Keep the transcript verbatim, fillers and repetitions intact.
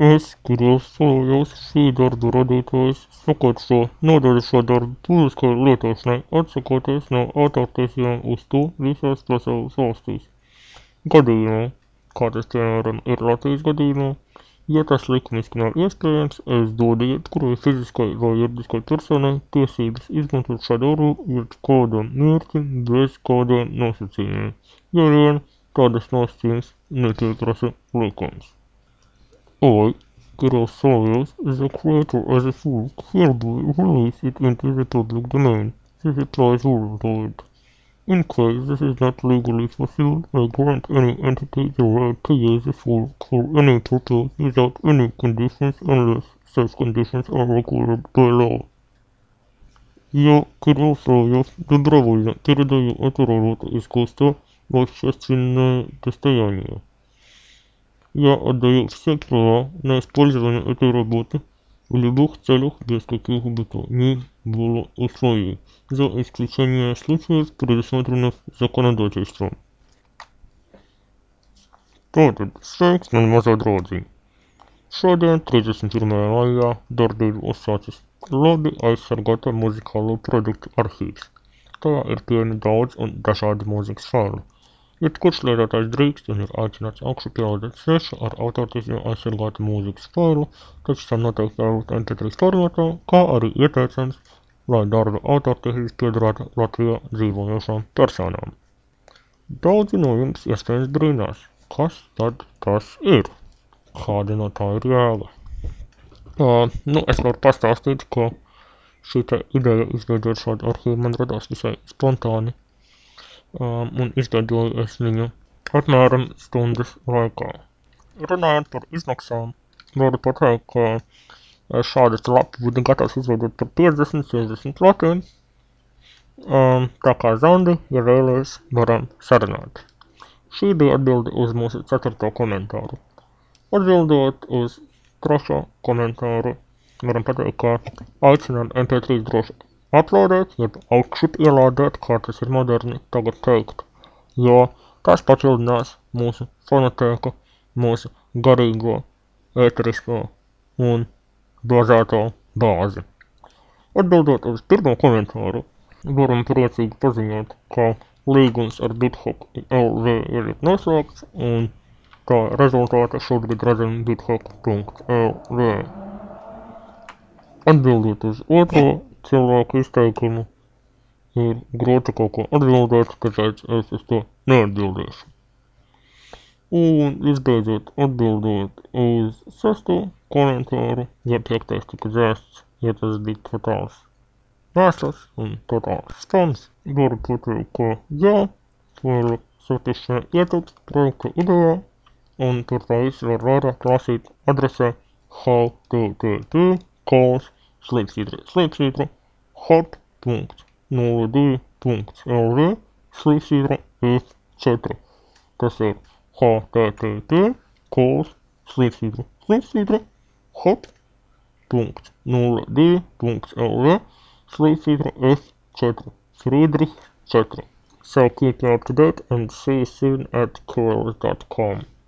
Es krāsojos šī darba radītājs sakārto nodaļu sadarbu publiskai lietošanai, atsakoties no autortiesībām uz to visās pasaules valstīs. Gadījumā, kā tas piemēram ir Latvijas gadījumā, ja tas likumiski nav iespējams, es dodu jebkurai fiziskai vai juridiskai personai tiesības izmantot sadarbu jebkādam mērķim bez kādiem nosacījumiem, ja vien tādas nosacījums nepieprasa likums. I, Grossoyos, is a creator as a fool hereby release it into the public domain. This applies worldwide. In case this is not legally fulfilled, I grant any entity the right to use the fool for any purpose without any conditions unless such conditions are required by law. Я, Кирилл Соловьев, добровольно передаю эту работу искусства в общественное достояние. Я отдаю все права на использование этой работы в любых целях без каких бы то ни было условий, за исключением случаев, предусмотренных законодательством. Tātad sveiks, man mazā draudziņ. Šodien, trīsdesmit pirmajā maijā, darbību uzsācis labi aizsargāta muzikālo produktu arhīvs. Tajā ir pieejami daudz un dažādi mūzikas faili. Jebkurš lietotājs drīkst un ir aicināts augšu pielādēt svešu ar autortiesībām aizsargātu mūzikas failu, taču tam noteikti jābūt em pe trīs formātā, kā arī ieteicams, lai darba autortiesības piederētu Latvijā dzīvojošām personām. Daudzi no jums iespējams brīnās, kas tad tas ir? Kāda no tā ir jēga? Uh, nu, es varu pastāstīt, ka šī te ideja izveidot šādu arhīvu man radās visai spontāni. Um, un izveidoju es viņu apmēram stundas laikā. Runājot par izmaksām, varu pateikt, ka šādas lapu būtu gatavs izveidot par piecdesmit līdz sešdesmit latiem. Um, tā kā Zandi, ja vēlies, varam sarunāt. Šī bija atbilde uz mūsu ceturto komentāru. Atbildot uz trešo komentāru, varam pateikt, ka aicinām em pe trīs droši uploadēt, jeb augšup ielādēt, kā tas ir moderni tagad teikt, jo tas papildinās mūsu fonotēku, mūsu garīgo, ēterisko un bāzēto bāzi. Atbildot uz pirmo komentāru, varam priecīgi paziņot, ka līgums ar BitHop el ve ir noslēgts, un kā rezultāta šobrīd redzam bithop punkt el ve. Atbildot uz otro cilvēku izteikumu, ir grūti kaut ko atbildēt, tāpēc es uz to neatbildēšu. Un visbeidzot, atbildot uz sesto komentāru, ja piektais tika dzēsts, ja tas bija totāls mēsls un totāls spams, varu pateikt, ka jā, varu satisšai ietilpst projekta idejā, un par tā visu var vairāk lasīt adresē http kols slīpsvītra slīpsvītra hop punkt nulle divi punkt el ve slīpsvītra ef četri. Tas ir http kols slīpsvītra slīpsvītra hop punkt nulle divi punkt el ve slīpsvītra ef četri. Friedrich četri. So keep you up to date and see you soon at cool dot com.